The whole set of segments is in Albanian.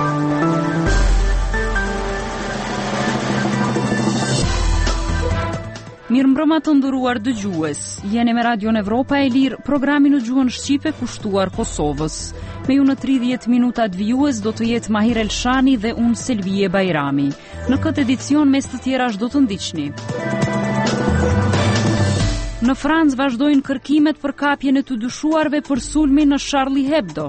Mirëmbrëma të nderuar dëgjues. Jeni me Radion Evropa e Lirë, programin në gjuhën shqipe kushtuar Kosovës. Me ju në 30 minutat vijues do të jetë Mahir Elshani dhe unë Selvije Bajrami. Në këtë edicion mes të tjerash do të ndiqni. Në Francë vazhdojnë kërkimet për kapjen e të dyshuarve për sulmin në Charlie Hebdo.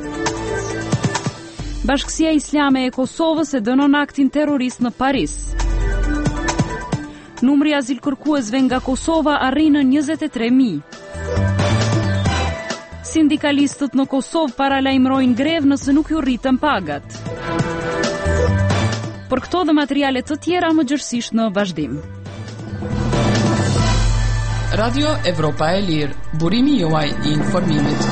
Bashkësia Islame e Kosovës e dënon aktin terrorist në Paris. Numri azil kërkuesve nga Kosova arrin në 23.000. Sindikalistët në Kosovë paralajmërojnë grevë nëse nuk ju rritën pagat. Për këto dhe materiale të tjera më gjërësisht në vazhdim. Radio Evropa e Lirë, burimi juaj I informimit.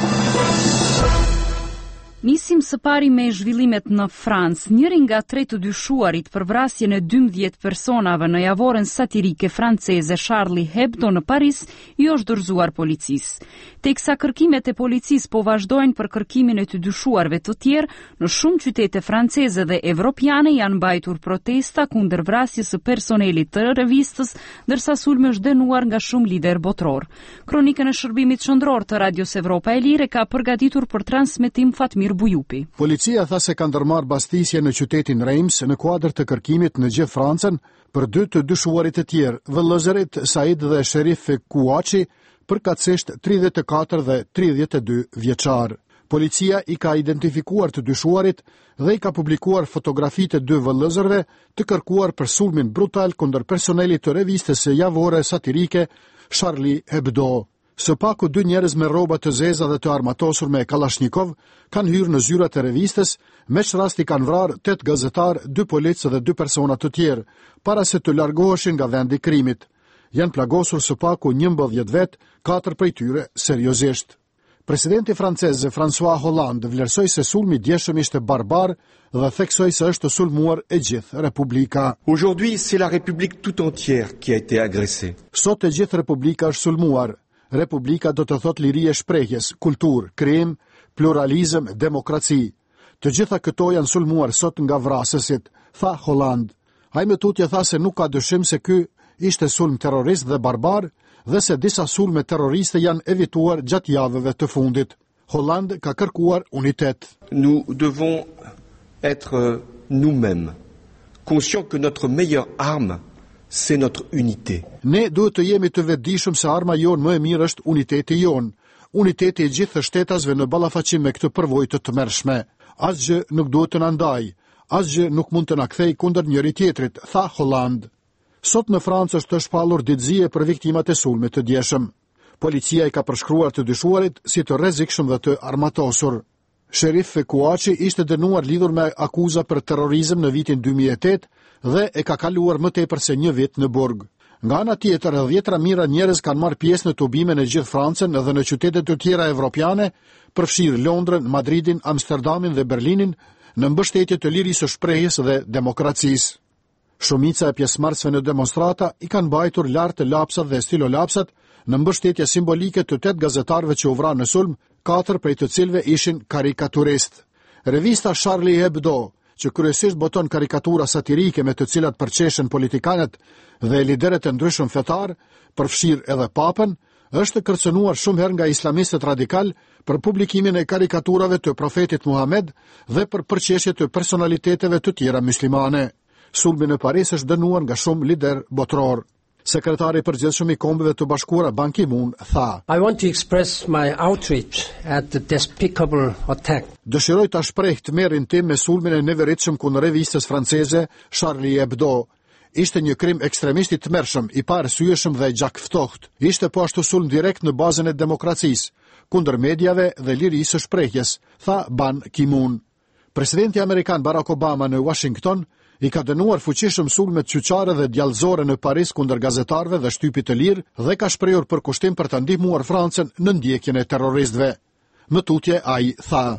Nisim së pari me zhvillimet në Francë. Njëri nga 3 të dyshuarit për vrasjen e 12 personave në javoren satirike franceze Charlie Hebdo në Paris I është dorëzuar policisë. Teksa kërkimet e policisë po vazhdojnë për kërkimin e të dyshuarve të tjerë, në shumë qytete franceze dhe evropiane janë mbajtur protesta kundër vrasjes së personelit të revistës, ndërsa sulmi është dënuar nga shumë lider botror. Kronikën e shërbimit qendror të Radios Evropa e Lirë ka përgatitur për transmetim Fatmir Bujupi. Policia tha se ka ndërmarrë bastisje në qytetin Reims në kuadër të kërkimit në gjithë Francën për 2 të dyshuarit e tjerë, vëllezërit Said dhe Sherif Kouachi, përkatësisht 34 dhe 32 vjeçar. Policia I ka identifikuar të dyshuarit dhe I ka publikuar fotografitë e 2 vëllezërve të kërkuar për sulmin brutal kundër personelit të revistës së javore satirike Charlie Hebdo. Së paku 2 njerëz me rroba të zeza dhe të armatosur me Kalashnikov kanë hyrë në zyrat e revistës, me çrasti kanë vrarë 8 gazetar, 2 policë dhe 2 persona të tjerë, para se të largoheshin nga vendi I krimit. Janë plagosur së paku 11 vet, 4 prej tyre seriozisht. Presidenti francez François Hollande vlerësoi se sulmi I djeshëm ishte barbar dhe theksoi se është sulmuar e gjithë Republika. Aujourd'hui, c'est la République tout entière qui a été agressée. Sot e gjithë Republika është sulmuar. Republika do të thot liri e shprehjes, kulturë, krijim, pluralizëm, demokraci. Të gjitha këto janë sulmuar sot nga vrasësit, tha Hollande. Ai më tutje tha se nuk ka dyshim se ky ishte sulm terrorist dhe barbar dhe se disa sulme terroriste janë evituar gjatë javëve të fundit. Hollande ka kërkuar unitet. Nous devons être nous-mêmes, conscients que notre meilleure arme c'est notre unité. Ne duhet të jemi të vetëdijshëm se arma jonë më e mirë është uniteti jonë. Uniteti I gjithë shtetasve në ballafaqim me këtë përvojë të tmerrshme. Asgjë nuk duhet të na ndajë, asgjë nuk mund të na kthejë kundër njëri tjetrit, tha Hollande. Sot në Francë është shpallur ditëzie për viktimat e sulmit të djeshëm. Policia I ka përshkruar të dyshuarit si të rrezikshëm dhe të armatosur. Sherif Kouachi ishte dënuar lidhur me akuza për terrorizëm në vitin 2008 dhe e ka kaluar më tepër se 1 vit në burg. Nga ana tjetër, 10 mijëra njerëz kanë marrë pjesë në tubime në gjithë Francën dhe në qytete të tjera evropiane, përfshirë Londrën, Madridin, Amsterdamin dhe Berlinin, në mbështetje të lirisë së shprehjes dhe demokracisë. Shumica e pjesëmarrësve në demonstrata I kanë mbajtur lart të lapsat dhe stilolapsat në mbështetje simbolike të 8 gazetarëve që u vranë në sulm, 4 prej të cilëve ishin karikaturistë. Revista Charlie Hebdo, që kryesisht boton karikatura satirike me të cilat përqeshen politikanët dhe liderët e ndryshëm fetar, përfshirë edhe papën, është kërcënuar shumë herë nga islamistët radikal për publikimin e karikaturave të profetit Muhammed dhe për përqeshje të personaliteteve të tjera muslimane. Sulmi në Paris është dënuar nga shumë lider botror. Sekretari I përgjithshëm I Kombeve të Bashkuara Ban Ki-moon tha: I want to express my outrage at the despicable attack. Dëshiroj ta shpreh tmerrin tim me sulmin e neveritshëm kundër revistës franceze Charlie Hebdo. Ishte një krim ekstremisht I tmerrshëm, I paarsyeshëm dhe gjakftoht. Ishte po ashtu sulm direkt në bazën e demokracisë, kundër mediave dhe lirisë së shprehjes, tha Ban Ki-moon. Presidenti amerikan Barack Obama në Washington I ka dënuar fuqishëm sulmet qyqare dhe djallëzore në Paris kundër gazetarëve dhe shtypit të lirë dhe ka shprehur përkushtim për ta ndihmuar Francën në ndjekjen e terroristëve. Më tutje ai tha: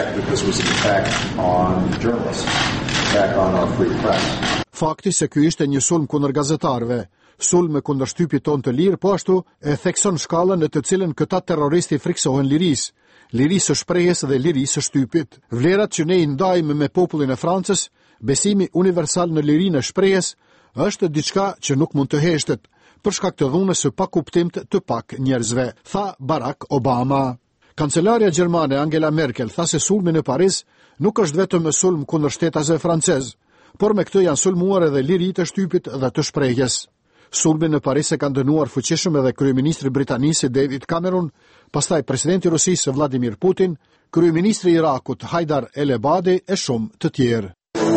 Fakti se ky ishte një sulm kundër gazetarëve, sulme kundër shtypit tonë të lirë, po ashtu e thekson shkallën në të cilën këta terroristi friksohen lirisë, lirisë së shprehjes dhe lirisë së shtypit. Vlerat që ne i ndajmë me popullin e Francës, besimi universal në lirinë e shprehjes, është diçka që nuk mund të heshtet, për shkak të dhunës së pakuptimt të pak njerëzve, tha Barack Obama. Kancelarja gjermane Angela Merkel tha se sulmi në Paris nuk është vetëm sulm kundër shtetasve francez, por me këtë janë sulmuar edhe liritë e shtypit dhe të shprehjes. Sulmin në Paris e kanë dënuar fuqishëm edhe kryeministri britanisë David Cameron, pastaj presidenti i Rusisë Vladimir Putin, kryeministri i Irakut Haidar el-Ebadi e shumë të tjerë.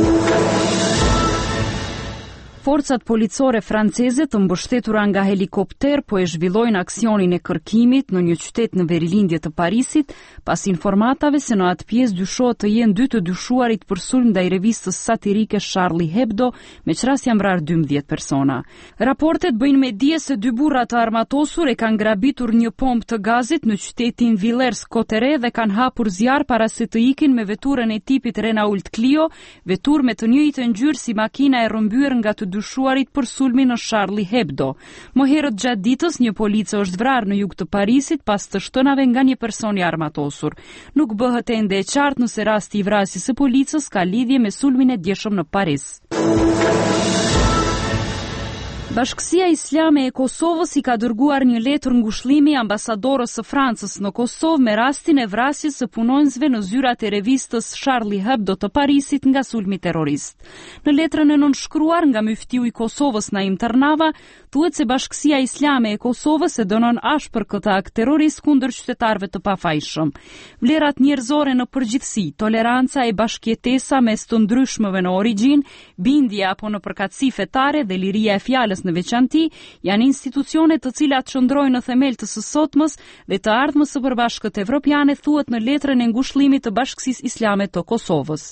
Forcat policore franceze të mbështetura nga helikopter po e zhvillojnë aksionin e kërkimit në një qytet në verilindje të Parisit, pas informatave se në atë pjesë dyshohet të jenë 2 të dyshuarit për sulm ndaj revistës satirike Charlie Hebdo, me qras janë vrarë 12 persona. Raportet bëjnë me dije se 2 burra të armatosur e kanë grabitur një pompë të gazit në qytetin Villers-Cotterêts dhe kanë hapur zjarr para se të ikin me veturën e tipit Renault Clio, veturë me të njëjtën ngjyrë si makina e rrëmbyer nga të dyshuarit për sulmin në Charlie Hebdo. Më herët gjatë ditës, një police është vrarë në jug të Parisit pas të shtënave nga një person i armatosur. Nuk bëhet ende e qartë nëse rasti i vrasjes së policës ka lidhje me sulmin e djeshëm në Paris. Bashkësia Islame e Kosovës i ka dërguar një letër ngushëllimi ambasadorës së Francës në Kosovë me rastin e vrasjes së punonjësve në zyrat e revistës Charlie Hebdo të Parisit nga sulmi terrorist. Në letrën e nënshkruar nga muftiu i Kosovës Naim Tërnava, thuhet se Bashkësia Islame e Kosovës e dënon ashpër këtë akt terrorist kundër qytetarëve të pafajshëm. Vlerat njerëzore në përgjithësi, toleranca e bashkëjetesa mes të ndryshmëve në origjinë, bindja apo në përkatësi fetare dhe liria e fjalës në veçanti, janë institucione të cilat qëndrojnë në themel të së sotmës dhe të ardhmës së përbashkët evropiane, thuhet në letrën e ngushëllimit të Bashkësisë Islame të Kosovës.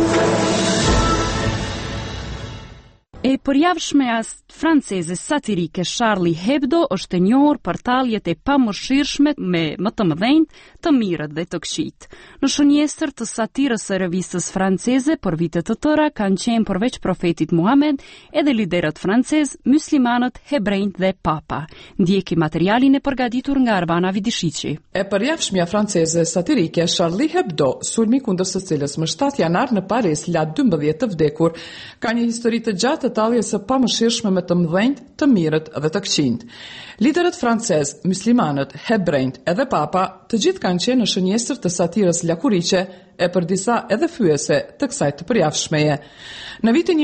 E përjavshmja franceze satirike Charlie Hebdo është e njohur për talljet e pamëshirshme me më të mëdhenjt, të mirët dhe të këqijt. Në shënjestër të satirës së revistës franceze për vite të tëra kanë qenë përveç profetit Muhammed edhe liderët francez, muslimanët, hebrejt dhe papa. Ndjeki materialin e përgatitur nga Arbana Vidishiqi. E përjavshmja franceze satirike Charlie Hebdo, sulmi kundër së cilës më 7 janar në Paris la 12 të vdekur, ka një histori të gjatë të talljes së pamëshirshme me të mëdhenjt, të mirët dhe të këqijt. Liderët francez, muslimanët, hebrejt edhe papa, të gjithë kanë qenë në shënjestër të satirës lakuriqe e për disa edhe fyese të kësaj të përjavshmeje. Në vitin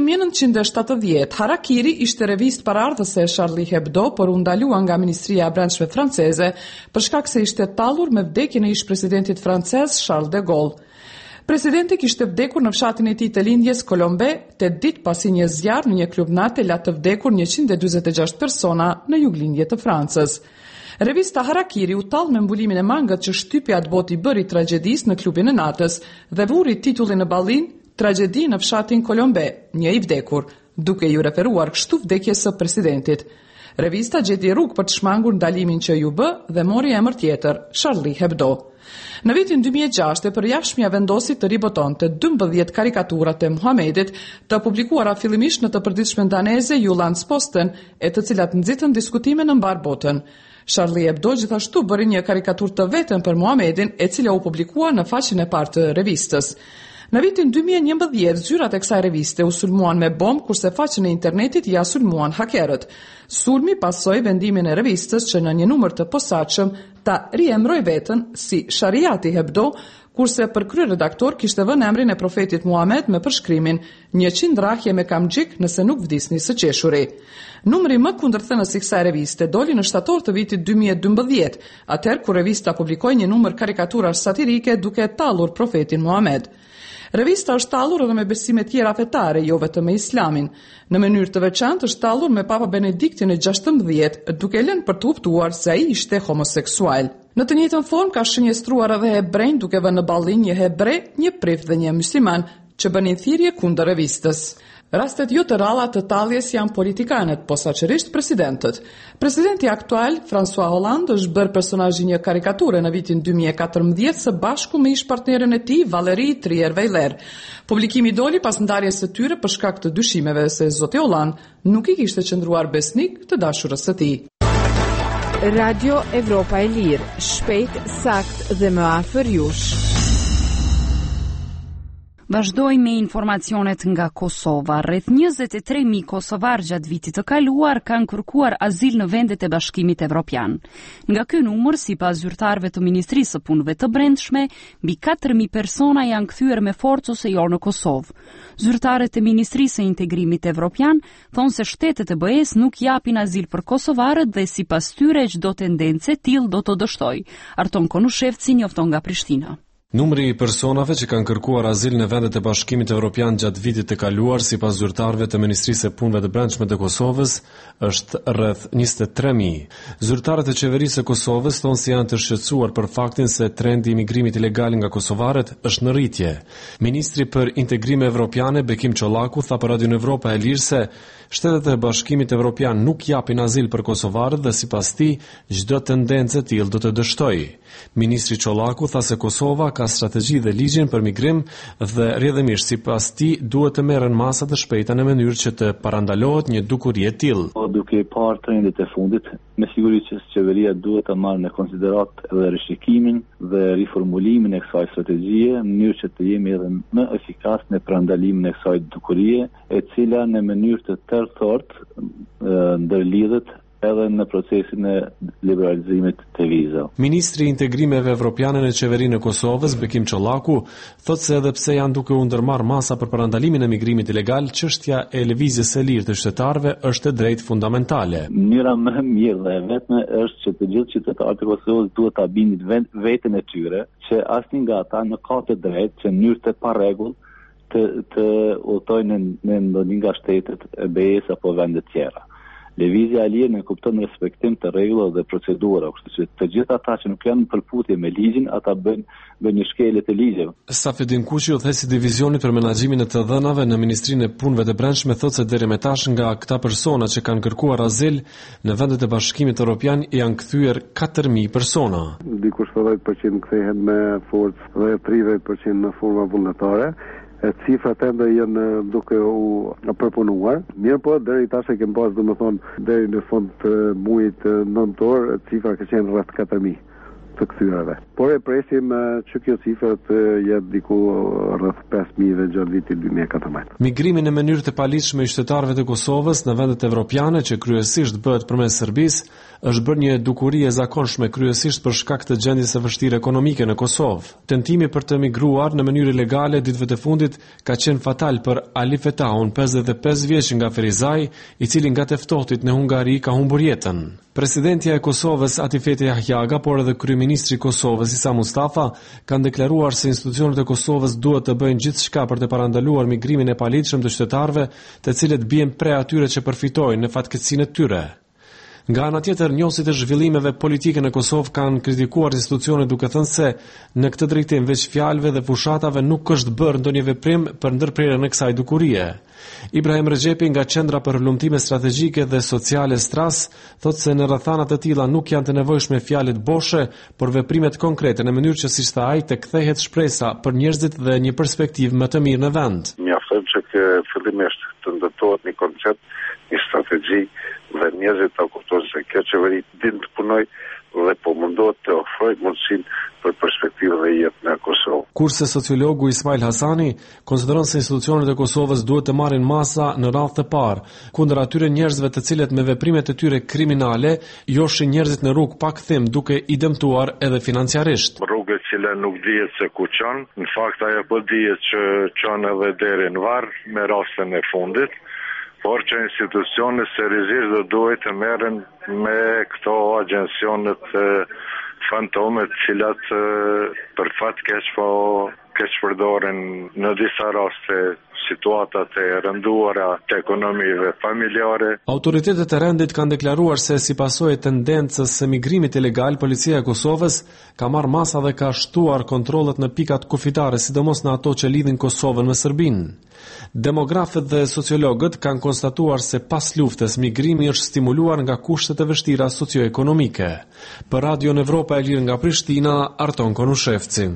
1970, Harakiri ishte revistë paraardhëse e Charlie Hebdo, por u ndalua nga Ministria e Brendshme franceze për shkak se ishte tallur me vdekjen e ish-presidentit francez Charles de Gaulle. Presidenti kishte vdekur në fshatin e tij të lindjes Kolombe, 8 ditë pasi një zjarr në një klub natë la të vdekur 146 persona në juglindje të Francës. Revista Harakiri u tall me mbulimin e mangët që shtypi atë botë i bëri tragjedisë në klubin e natës dhe vuri titullin në ballin Tragjedi në fshatin Kolombe, një i vdekur, duke ju referuar kështu vdekjes së presidentit. Revista gjeti rrugë për të shmangur ndalimin që ju bë dhe mori emër tjetër, Charlie Hebdo. Në vitin 2006, përjashmja vendosi të ribotonte 12 karikaturat e Muhamedit të publikuara fillimisht në të përditshme daneze Jyllands-Posten, e të cilat nxitën diskutime në mbar botën. Charlie Hebdo gjithashtu bëri një karikaturë të vetën për Muhamedin, e cila u publikua në faqen e parë të revistës. Në vitin 2011, zyrat e kësaj reviste u sulmuan me bombë, kurse faqen e internetit ja sulmuan hakerët. Sulmi pasoi vendimin e revistës që në një numër të posaçëm ta riemroi veten si Shariati Hebdo, kurse për kryeredaktor kishte vënë emrin e profetit Muhammed me përshkrimin 100 rrahje me kamxhik nëse nuk vdisni së qeshuri. Numri më kundërthënës i kësaj reviste doli në shtator të vitit 2012, atëherë kur revista publikoi një numër karikaturash satirike duke tallur profetin Muhammed. Revista është tallur edhe me besime tjera fetare, jo vetëm me islamin. Në mënyrë të veçantë është tallur me Papa Benediktin e 16, duke lënë për të kuptuar se ai ishte homoseksual. Në të njëjtën formë ka shënjestruar edhe hebrejn duke vënë në ballin një hebre, një priv dhe një musliman që bënin thirrje kundër revistës. Rastet jo të ralla të talljes janë politikanët, posaçërisht presidentët. Presidenti aktual, François Hollande, është bërë personazh i një karikature në vitin 2014 së bashku me ish-partnerën e tij, Valérie Trier-Weiler. Publikimi doli pas ndarjes së tyre për shkak të dyshimeve se zoti Hollande nuk i kishte qëndruar besnik të dashurës së tij. Radio Evropa e Lirë, shpejt, sakt dhe më afër jush. Vazhdoj me informacionet nga Kosova. Rreth 23.000 kosovar gjatë vitit të kaluar kanë kërkuar azil në vendet e Bashkimit Evropian. Nga ky numër, sipas zyrtarëve të Ministrisë së Punëve të Brendshme, mbi 4.000 persona janë kthyer me forcë ose jo në Kosovë. Zyrtarët e Ministrisë së Integrimit Evropian thonë se shtetet e BE-s nuk japin azil për kosovarët dhe sipas tyre çdo tendencë e tillë do të dështojë. Arton Konushevci njofton nga Prishtina. Numri i personave që kanë kërkuar azil në vendet e Bashkimit Evropian gjatë vitit të kaluar, sipas zyrtarëve të Ministrisë së Punëve të Brendshme të Kosovës, është rreth 23.000. Zyrtarët e qeverisë së Kosovës thonë se janë të shqetësuar për faktin se trendi i migrimit ilegal nga kosovarët është në rritje. Ministri për Integrim Evropiane Bekim Çollaku tha për Radio Evropa e Lirë se shtetet e Bashkimit Evropian nuk japin azil për kosovarët dhe sipas tij çdo tendencë e tillë do të dështojë. Ministri Çollaku tha se Kosova ka strategji dhe ligjin për migrim dhe rrjedhimisht sipas tij duhet të merren masa të shpejta në mënyrë që të parandalohet një dukuri e tillë. Duke parë trendit e fundit, me siguri që qeveria duhet të marrë në konsiderat edhe rishikimin dhe riformulimin e kësaj strategjie në mënyrë që të jemi edhe më efikas në parandalimin e kësaj dukurie, e cila në mënyrë të tërthortë ndërlidhet edhe në procesin e liberalizimit të vizave. Ministri i Integrimeve Evropiane në qeverinë e Kosovës, Bekim Çollaku, thotë se edhe pse janë duke u ndërmarrë masa për parandalimin e migrimit ilegal, çështja e lëvizjes së lirë të shtetarëve është e drejtë fundamentale. Mënyra më e mirë dhe vetme është që të gjithë qytetarët e Kosovës duhet ta bindin veten e tyre që asnjë nga ata nuk ka të drejtë që në mënyrë të parregull të udhtojnë në ndonjë nga shtetet e BE-s apo vende tjera. Lëvizja e lirë në kupton respektim të rregullave dhe procedurave, kështu që të gjithë ata që nuk janë në përputhje me ligjin, ata bëjnë një shkelje të ligjeve. Safedin Kuqi, udhëhesi i divizionit për menaxhimin e të dhënave në Ministrinë e Punëve të Brendshme, thotë se deri më tash nga këta persona që kanë kërkuar azil në vendet e Bashkimit Evropian janë kthyer 4.000 persona. Dikush 10% kthehen me forcë dhe 30% në forma vullnetare. Cifrat ende janë duke u përpunuar. Mirë po, deri tash e kem pas, domethënë, deri në fund të muajit nëntor, cifra ka qenë rreth 4.000 të kthyrave. Por e presim që kjo cifra të jetë diku rreth 5.000 gjatë vitit 2014. Migrimi në mënyrë të paligjshme i qytetarëve të Kosovës në vendet evropiane, që kryesisht bëhet përmes Serbisë, është bërë një dukuri e zakonshme kryesisht për shkak të gjendjes së vështirë ekonomike në Kosovë. Tentimi për të migruar në mënyrë ilegale ditëve të fundit ka qenë fatal për Ali Fetahun, 55 vjeç nga Ferizaj, i cili nga të ftohtit në Hungari ka humbur jetën. Presidentja e Kosovës Atifete Jahjaga, por edhe kryeministri i Kosovës Isa Mustafa kanë deklaruar se institucionet e Kosovës duhet të bëjnë gjithçka për të parandaluar migrimin e paligjshëm të qytetarëve, të cilët bien prej atyre që përfitojnë në fatkeqësinë e tyre. Nga ana tjetër, njohësit e zhvillimeve politike në Kosovë kanë kritikuar institucionet duke thënë se në këtë drejtim veç fjalëve dhe fushatave nuk është bërë ndonjë veprim për ndërprerjen e kësaj dukurie. Ibrahim Rexhepi nga Qendra për Rrëmtime Strategjike dhe Sociale Stras thotë se në rrethana të tilla nuk janë të nevojshme fjalët boshe, por veprimet konkrete në mënyrë që siç tha ai të kthehet shpresa për njerëzit dhe një perspektivë më të mirë në vend. Mjafton që fillimisht të ndërtohet një koncept, një strategji dhe njerëzit ta kuptojnë se kjo qeveri din të punoj dhe po mundohet të ofrojë mundësinë për perspektivë dhe jetë në Kosovë. Kurse sociologu Ismail Hasani konsideron se institucionet e Kosovës duhet të marrin masa në radhë të parë kundër atyre njerëzve të cilët me veprimet e tyre kriminale joshin njerëzit në rrugë pa kthim duke i dëmtuar edhe financiarisht. Rrugët që nuk dihet se ku çon, në fakt ajo po dihet që çon edhe deri në varr me rastin e fundit. Por që institucionet seriozisht do duhet të merren me këto agjencionet fantomet, cilat për fat keq përdoren në disa raste situatat e rënduara të ekonomive familjare. Autoritetet e rendit kanë deklaruar se si pasojë e tendencës së migrimit ilegal, policia e Kosovës ka marrë masa dhe ka shtuar kontrollet në pikat kufitare, sidomos në ato që lidhin Kosovën me Serbinë. Demografët dhe sociologët kanë konstatuar se pas luftës migrimi është stimuluar nga kushtet e vështira socioekonomike. Për Radio Evropa e Lirë nga Prishtina, Arton Konushevci.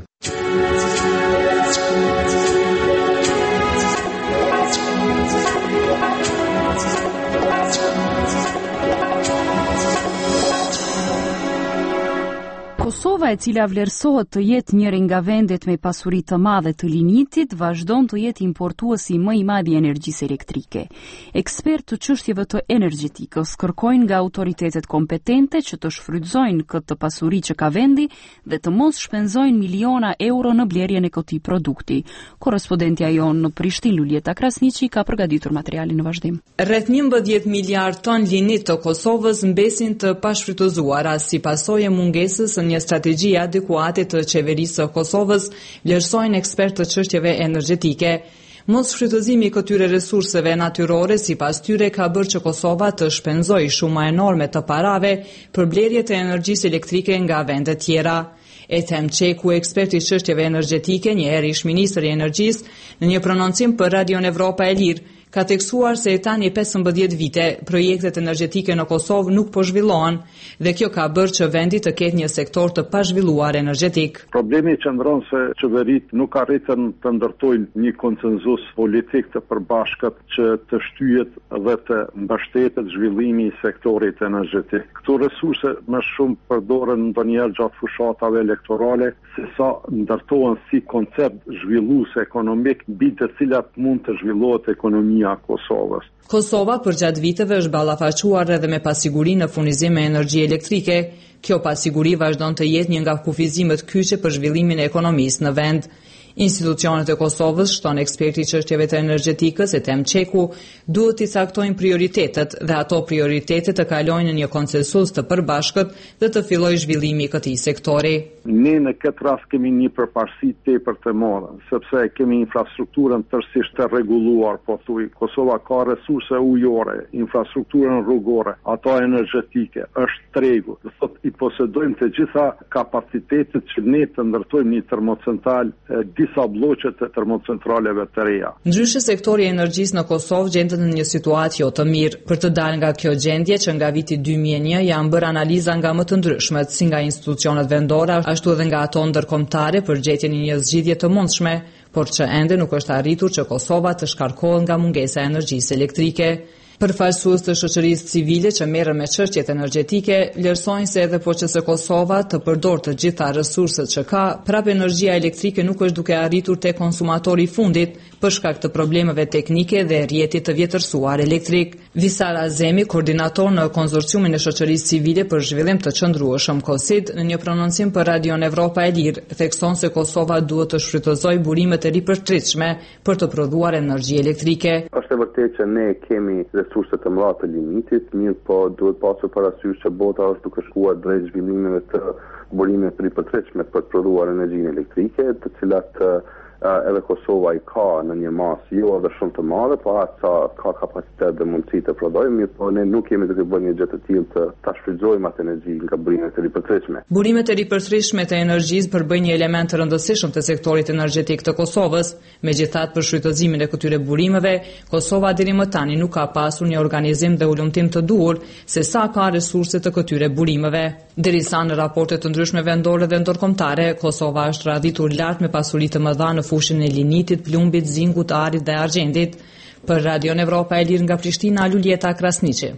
Kosova, e cila vlerësohet të jetë njëri nga vendet me pasuri të madhe të linitit, vazhdon të jetë importuesi më i madh i energjisë elektrike. Ekspertë të çështjeve të energjetikës kërkojnë nga autoritetet kompetente që të shfrytëzojnë këtë pasuri që ka vendi dhe të mos shpenzojnë miliona euro në blerjen e këtij produkti. Korrespondentja jon në Prishtinë, Lulieta Krasniqi, ka përgatitur materialin në vazhdim. Rreth 11 miliard ton linit të Kosovës mbesin të pashfrytëzuara si pasojë mungesës së një strategji adekuate të qeverisë së Kosovës, vlerësojnë ekspertë të çështjeve energjetike. Mos shfrytëzimi i këtyre resurseve natyrore sipas tyre ka bërë që Kosova të shpenzojë shuma enorme të parave për blerje të energjisë elektrike nga vende tjera. Ethem Çeku, ekspert i çështjeve energjetike, një herë ish ministër i energjisë, në një prononcim për Radion Evropa e Lirë, ka teksuar se e tani 15 vite projektet energjetike në Kosovë nuk po zhvillohen dhe kjo ka bërë që vendi të ketë një sektor të pazhvilluar energjetik. Problemi qëndron se qeverit nuk arritën të ndërtojnë një konsenzus politik të përbashkët që të shtyhet dhe të mbështetet zhvillimi i sektorit energjetik. Këto resurse më shumë përdoren ndonjëherë gjatë fushatave elektorale se sa ndërtohen si koncept zhvillues ekonomik mbi të cilat mund të zhvillohet ekonomia Kosovës. Kosova për gjatë viteve është ballafaquar edhe me pasiguri në furnizim me energji elektrike. Kjo pasiguri vazhdon të jetë një nga kufizimet kyçe për zhvillimin e ekonomisë në vend. Institucionet e Kosovës, shton eksperti i çështjeve të energjetikës Ethem Çeku, duhet të caktojnë prioritetet dhe ato prioritetet të kalojnë në një konsensus të përbashkët dhe të fillojë zhvillimi i këtij sektori. Ne në këtë rast kemi një përparësi tepër të madhe, sepse kemi infrastrukturën tërësisht të rregulluar, po thuaj, Kosova ka resurse ujore, infrastrukturën rrugore, ato energjetike, është tregu. Do thotë i posedojmë të gjitha kapacitetet që ne të ndërtojmë një termocentral disa bloqe të termocentraleve të reja. Ndryshe, sektori i energjisë në Kosovë gjendet në një situatë jo të mirë. Për të dalë nga kjo gjendje, që nga viti 2001 janë bërë analiza nga më të ndryshmet, si nga institucionet vendore, ashtu edhe nga ato ndërkombëtare për gjetjen e një zgjidhje të mundshme, por që ende nuk është arritur që Kosova të shkarkohet nga mungesa e energjisë elektrike. Përfaqësues të shoqërisë civile që merren me çështjet energjetike vlerësojnë se edhe po që Kosova të përdor të gjitha resurset që ka, prapë energjia elektrike nuk është duke arritur te konsumatori i fundit për shkak të problemeve teknike dhe rrjetit të vjetërsuar elektrik. Visar Azemi, koordinator në konsorciumin e shoqërisë civile për zhvillim të qëndrueshëm KOSID, në një prononcim për Radion Evropa e Lirë, thekson se Kosova duhet të shfrytëzojë burimet e ripërtritshme për të prodhuar energji elektrike. Është e vërtetë që ne kemi resurse të mëdha të limitit, mirë po duhet pasur parasysh që bota është duke shkuar drejt zhvillimeve të burimeve të ripërtritshme për të prodhuar energjinë elektrike, të cilat edhe Kosova i ka në një masë jo edhe shumë të madhe, po atë sa ka kapacitet dhe mundësi të prodhojmë, mirë po ne nuk jemi duke bërë një gjë të tillë të ta shfrytëzojmë atë energji nga burimet e ripërtritshme. Burimet e ripërtritshme të energjisë përbëjnë një element të rëndësishëm të sektorit energjetik të Kosovës. Megjithatë, për shfrytëzimin e këtyre burimeve, Kosova deri më tani nuk ka pasur një organizim dhe ulëmtim të duhur se sa ka resurse të këtyre burimeve. Derisa në raporte të ndryshme vendore dhe ndërkombëtare, Kosova është radhitur lart me pasuri të mëdha në fushën e linitit, plumbit, zingut, arit dhe argjendit. Për Radion Evropa e Lirë nga Prishtina, Lulieta Krasniqi.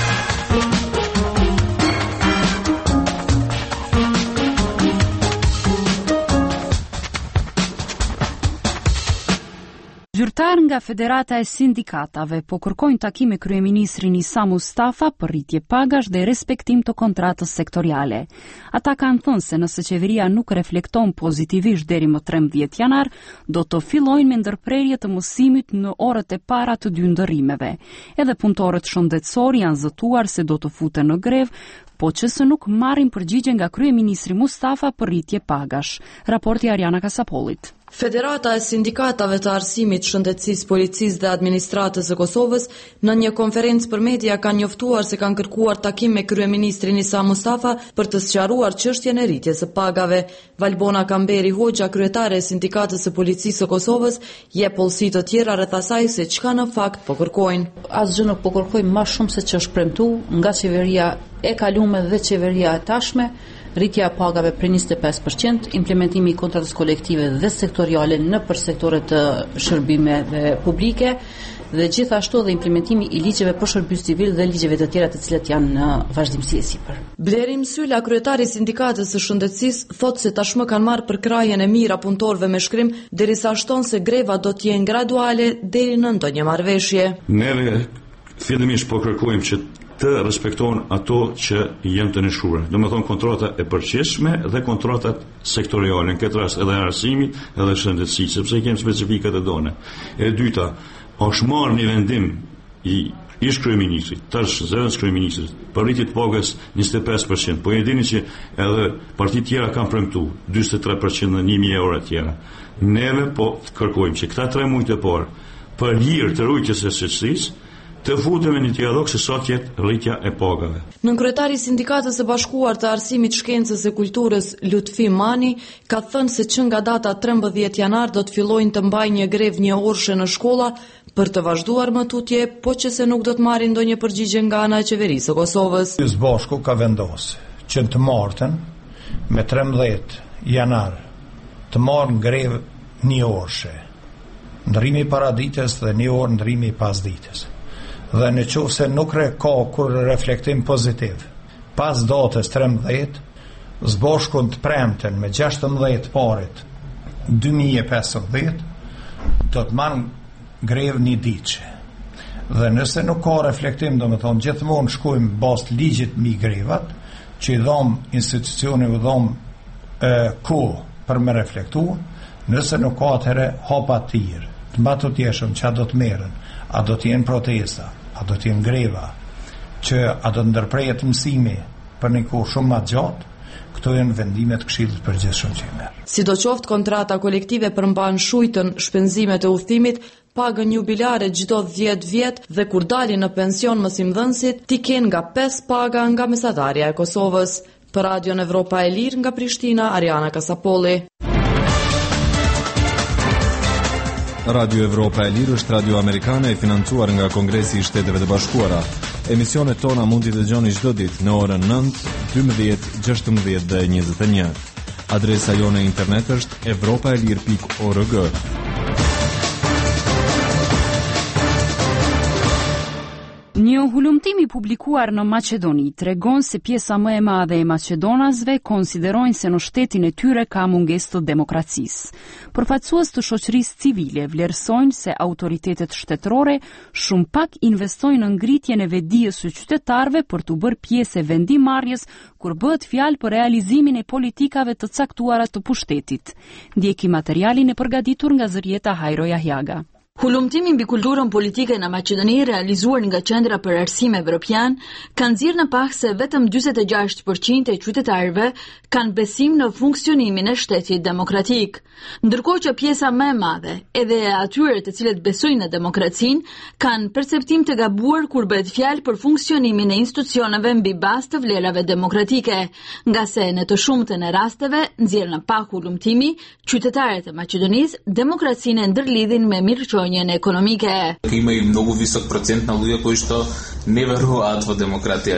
Zyrtar nga Federata e Sindikatave po kërkojnë takim me kryeministrin Isa Mustafa për rritje pagash dhe respektim të kontratës sektoriale. Ata kanë thënë se nëse qeveria nuk reflekton pozitivisht deri më 13 janar, do të fillojnë me ndërprerje të mësimit në orët e para të dy ndërrimeve. Edhe punëtorët shëndetësor janë zëtuar se do të futen në grev, po që se nuk marrin përgjigje nga kryeministri Mustafa për rritje pagash. Raporti Ariana Kasapolit. Federata e Sindikatave të Arsimit, Shëndetësisë, Policisë dhe Administratës së Kosovës në një konferencë për media kanë njoftuar se kanë kërkuar takim me kryeministrin Isa Mustafa për të sqaruar çështjen e rritjes së pagave. Valbona Kamberi Hoxha, kryetare e Sindikatës së Policisë së Kosovës, jep pollësi të tjera rreth asaj se çka në fakt po kërkojnë. Asgjë nuk po kërkojmë më shumë se ç'është premtuar nga qeveria e kalume dhe qeveria e tashme. Rritja e pagave për 25%, implementimi i kontratës kolektive dhe sektoriale në për sektorët të shërbimeve publike, dhe gjithashtu edhe implementimi i ligjeve për shërbim civil dhe ligjeve të tjera të cilat janë në vazhdimsi e sipër. Bleri Msyla, kryetari i Sindikatës së Shëndetësisë, thotë se tashmë kanë marrë përkrajjen e mirë punëtorëve me shkrim, derisa shton se greva do të jenë graduale deri në ndonjë marrëveshje. Neve fillimisht po kërkojmë që të respektohen ato që janë të nëshuar. Do me thonë kontrata e përgjithshme dhe kontratat sektoriale, në këtë rast edhe arsimit edhe shëndetësisë, sepse kemi specifikat e done. E dyta, është marrë një vendim i ish kryeministrit, tash zëvendës kryeministrit, për rritje të pagës 25%, po e dini që edhe partitë tjera kanë premtuar 43% në 1000 euro tjera. Neve po kërkojmë që këta 3 muaj të parë për hir të rritjes së shoqërisë të futemi në dialog se sa tjetë rritja e pagave. Nën kryetari i Sindikatës së Bashkuar të Arsimit, Shkencës e Kulturës, Lutfi Mani, ka thënë se që nga data 13 janar do të fillojnë të mbajnë një grevë 1 orëshe në shkolla për të vazhduar më tutje, po që se nuk do të marrin ndonjë përgjigje nga ana e qeverisë së Kosovës. Së Bashku ka vendosur që të martën me 13 janar të marrë grevë 1 orëshe, ndrimi para ditës dhe 1 orë ndrimi pas ditës. Dhe në qoftë se nuk ka kur reflektim pozitiv, pas datës 13, Zbashkun të premten me 16 parit 2015, do të marrë grevë 1 ditë. Dhe nëse nuk ka reflektim, do me thonë gjithmonë shkojmë bas ligjit mi grevat, që i dhamë institucioni u dhamë për me reflektu, nëse nuk ka atëhere hapa tirë, të mba të tjeshëm që a do të merën, a do të jenë protesta, a do të jenë greva, që a do të ndërprejet mësimi për një kohë shumë më gjatë, këto janë vendimet Këshillit Përgjithshëm që i merr. Sidoqoftë, kontrata kolektive përmban shujtën, shpenzimet e udhëtimit, pagën jubilare çdo 10 vjet dhe kur dalin në pension mësimdhënësit, ti kenë nga 5 paga nga mesatarja e Kosovës. Për Radion Evropa e Lirë nga Prishtina, Ariana Kasapolli. Radio Evropa e Lirë është radio amerikane e financuar nga Kongresi i Shteteve të Bashkuara. Emisionet tona mund t'i dëgjoni çdo ditë në orën 9, 12, 16 dhe 21. Adresa jone internet është evropaelir.org. Një hulumtim i publikuar në Maqedoni tregon se pjesa më e madhe e maqedonasve konsiderojnë se në shtetin e tyre ka mungesë të demokracisë. Përfaqësues të shoqërisë civile vlerësojnë se autoritetet shtetërore shumë pak investojnë në ngritjen e vetdijes së qytetarëve për të bërë pjesë e vendimarrjes kur bëhet fjalë për realizimin e politikave të caktuara të pushtetit. Ndjeki materialin e përgatitur nga Zërieta Hajro Jahjaga. Hulumtimi mbi kulturën politike në Maqedoni realizuar nga Qendra për Arsim Evropian ka nxjerrë në pak se vetëm 46% e qytetarëve kanë besim në funksionimin e shtetit demokratik, ndërkohë që pjesa më e madhe, edhe e atyre të cilët besojnë në demokracinë, kanë perceptim të gabuar kur bëhet fjalë për funksionimin e institucioneve mbi bazë të vlerave demokratike, nga se në të shumtën e rasteve nxjerr në pak hulumtimi, qytetarët e Maqedonisë demokracinë ndërlidhin me mirëqenie ekonomike. Има и много висок процент на луѓе кои што не веруваат во демократија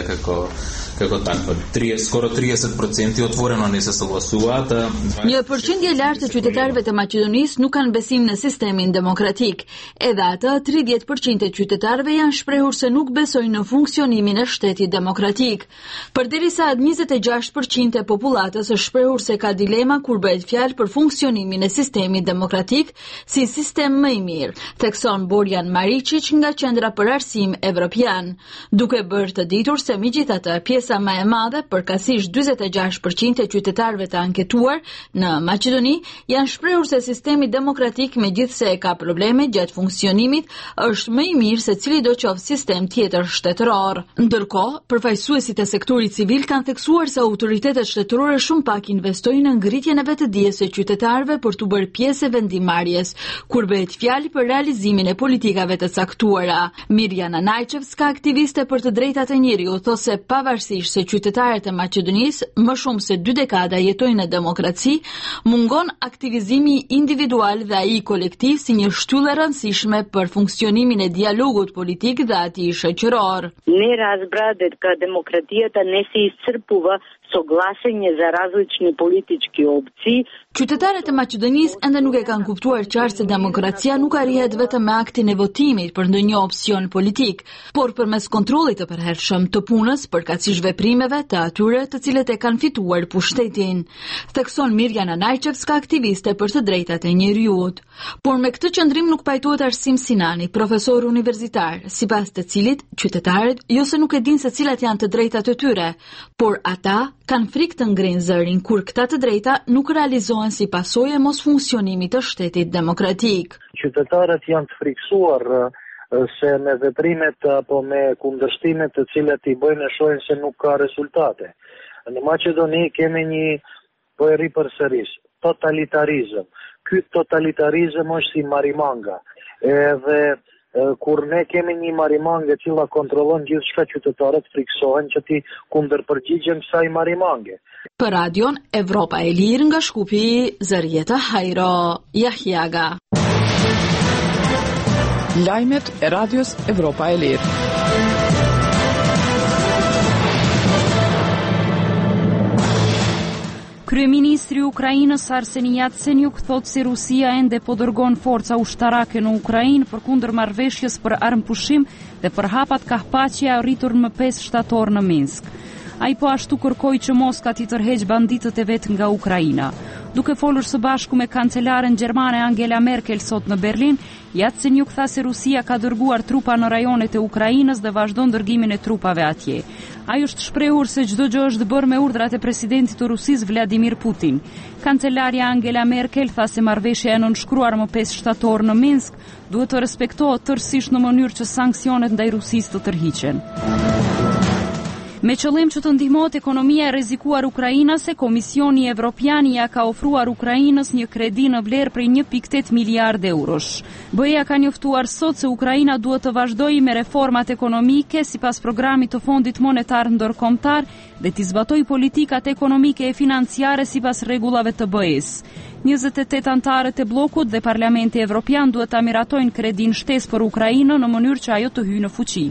како таква. Skoro 30% otvoreno ne se soglasuat. Një përqindje e lartë e qytetarëve të Maqedonisë nuk kanë besim në sistemin demokratik. Edhe atë 30% e qytetarëve janë shprehur se nuk besojnë në funksionimin e shtetit demokratik. Përderisa 26% e popullatës është shprehur se ka dilema kur bëhet fjalë për funksionimin e sistemit demokratik si sistem më i mirë, thekson Borjan Maričić nga Qendra për Arsim Evropian, duke bërë të ditur se megjithatë pjesa më e madhe, përkatësisht 46% e qytetarëve të anketuar në Maqedoni janë shprehur se sistemi demokratik megjithse ka probleme gjatë funksionimit është më i mirë se cilidoqoftë sistem tjetër shtetëror. Ndërkohë, përfaqësuesit e sektorit civil kanë theksuar se autoritetet shtetërore shumë pak investojnë në ngritjen e vetëdijes së qytetarëve për të bërë pjesë e vendimarrjes, kur bëhet fjalë për realizimin e politikave të caktuara. Mirjana Najčevska, aktiviste për të drejtat e njeriut, thotë se pavarësisht se qytetarët e Maqedonisë më shumë se 2 dekada jetojnë në demokraci, mungon aktivizimi individual dhe ai kolektiv si një shtyllë e rëndësishme për funksionimin e dialogut politik dhe atij shoqëror. Не разбра дека демократијата не се исцрпува soglashanje za različni politički opciji. Qytetarët e Maqedonisë ende nuk e kanë kuptuar qartë se demokracia nuk arrihet vetëm me aktin e votimit për ndonjë opsion politik, por përmes kontrollit të përhershëm të punës, përkatësisht veprimeve të atyre të cilët e kanë fituar pushtetin, thekson Mirjana Najçevska, aktiviste për të drejtat e njerëzit. Por me këtë qëndrim nuk pajtohet Arsim Sinani, profesor universitar, sipas të cilit qytetarët jo se nuk e dinë se cilat janë të drejtat e tyre, por ata kanë frikë të ngrenë zërin kur këta të drejta nuk realizohen si pasojë e mos funksionimit të shtetit demokratik. Qytetarët janë të friksuar se me veprimet apo me kundërshtimet të cilat i bëjnë e shohin se nuk ka rezultate. Në Maqedoni kemi një, po e ri përsëris, totalitarizëm. Ky totalitarizëm është si marimanga. Edhe kur ne kemi një marimange e cila kontrollon gjithçka, qytetarët friksohen që ti kundërpërgjigjen kësaj marimange. Për radion Evropa e Lirë nga Shkupi, Zërieta Hajro, Jahjaga. Lajmet e radios Evropa e Lirë. Kryeministri i Ukrainës Arseni Yatsenyuk thotë se Rusia ende po dërgon forca ushtarake në Ukrainë përkundër marrëveshjes për armëpushim dhe për hapat kahpaqe arritur më 5 shtator në Minsk. Ai po ashtu kërkoi që Moska t'i tërheqë banditët e vet nga Ukraina. Duke folur së bashku me kancelaren gjermane Angela Merkel sot në Berlin, Yatsenyuk tha se Rusia ka dërguar trupa në rajonet e Ukrainës dhe vazhdon dërgimin e trupave atje. Ai është shprehur se çdo gjë është bërë me urdhrat e presidentit të Rusisë Vladimir Putin. Kancelarja Angela Merkel tha se marrëveshja e nënshkruar më 5 shtator në Minsk duhet të respektohet tërësisht në mënyrë që sanksionet ndaj Rusisë të tërhiqen. Me qëllim që të ndihmohet ekonomia e rrezikuar ukrainase, Komisioni Evropian ja ka ofruar Ukrainës një kredi në vlerë prej 1.8 miliard eurosh. BE-ja ka njoftuar sot se Ukraina duhet të vazhdojë me reformat ekonomike sipas programit të Fondit Monetar Ndërkombëtar dhe t'i zbatojë politikat ekonomike e financiare sipas rregullave të BE-s. 28 antarët e bllokut dhe Parlamenti Evropian duhet ta miratojnë kredin shtesë për Ukrainën në mënyrë që ajo të hyjë në fuqi.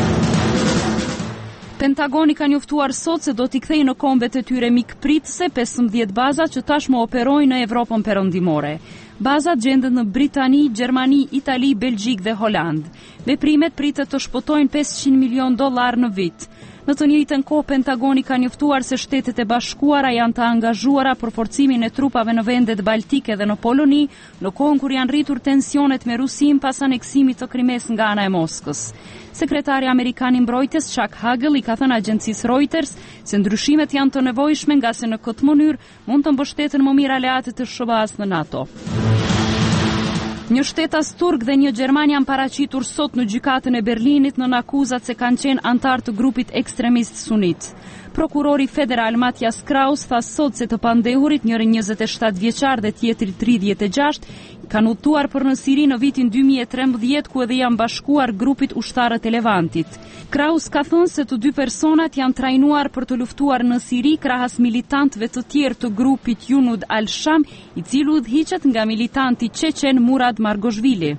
Pentagoni ka njoftuar sot se do t'i kthejë në kombet e tyre mikpritëse 15 baza që tashmë operojnë në Evropën perëndimore. Bazat gjenden në Britani, Gjermani, Itali, Belgjik dhe Holand. Veprimet pritet të shpëtojnë $500 milion në vit. Në të njëjtën kohë, Pentagoni ka njoftuar se Shtetet e Bashkuara janë të angazhuara për forcimin e trupave në vendet baltike dhe në Poloni, në kohën kur janë rritur tensionet me Rusin pas aneksimit të Krimes nga ana e Moskës. Sekretari Amerikan i Mbrojtjes Chuck Hagel i ka thënë agjencisë Reuters se ndryshimet janë të nevojshme nga se në këtë mënyrë mund të mbështeten më mirë aleatët e SBA-s në NATO. Një shtetas turk dhe një gjerman janë paraqitur sot në gjykatën e Berlinit në akuzat se kanë qenë antar të grupit ekstremist sunit. Prokurori federal Mathias Kraus tha sot se të pandehurit, njëri 27 vjeçar dhe tjetri 36, kanë udhëtuar për në Siri në vitin 2013 ku edhe janë bashkuar grupit ushtarët e Levantit. Kraus ka thënë se të dy personat janë trajnuar për të luftuar në Siri krahas militantëve të tjerë të grupit Junud al-Sham, i cili udhëhiqet nga militanti çeçen Murad Margoshvili.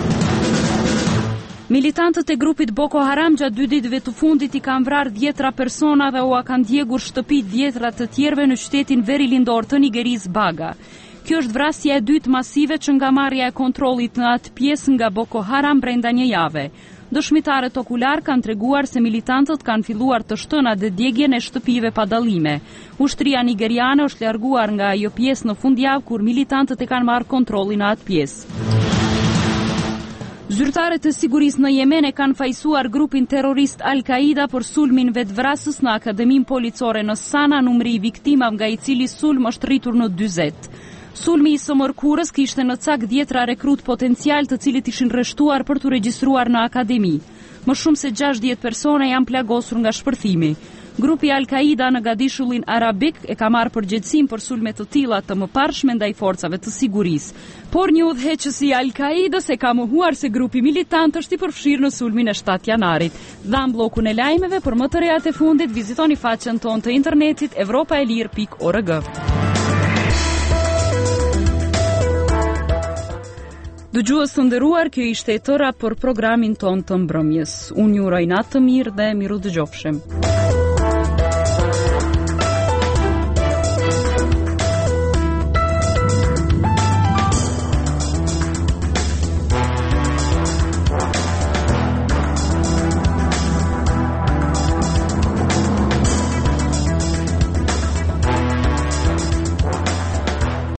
Militantët e grupit Boko Haram gjatë 2 ditëve të fundit i kanë vrarë 10 persona dhe u kanë djegur shtëpit 10 të tjerëve në qytetin verilindor të Nigerisë Baga. Kjo është vrasja e dytë masive që nga marrja e kontrollit në atë pjesë nga Boko Haram brenda një jave. Dëshmitarët okular kanë treguar se militantët kanë filluar të shtëna dhe djegjen e shtëpive pa dallime. Ushtria nigeriane është larguar nga ajo pjesë në fundjavë kur militantët e kanë marrë kontrollin në atë pjesë. Zyrtarët e sigurisë në Yemen e kanë fajsuar grupin terrorist Al-Qaida për sulmin vetvrasës në Akademinë Policore në Sana, numri i viktimave nga i cili sulm është rritur në 40. Sulmi i së mërkurës kishte në cak 10 rekrut potencial të cilët ishin rreshtuar për të regjistruar në akademi. Më shumë se 60 persona janë plagosur nga shpërthimi. Grupi Al-Qaida në Gadishullin Arabik e ka marrë përgjegjësinë për sulme të tilla të mëparshme ndaj forcave të sigurisë. Por një udhëheqës i Al-Qaidës e ka mohuar se grupi militant është i përfshirë në sulmin e 7 janarit. Dham bllokun e lajmeve për më të reat e fundit, vizitoni faqen tonë të internetit evropaelir.org. Dëgjues të nderuar, kjo ishte e tëra për programin ton të mbrëmjes. Unë ju uroj natë të mirë dhe miru dëgjofshim.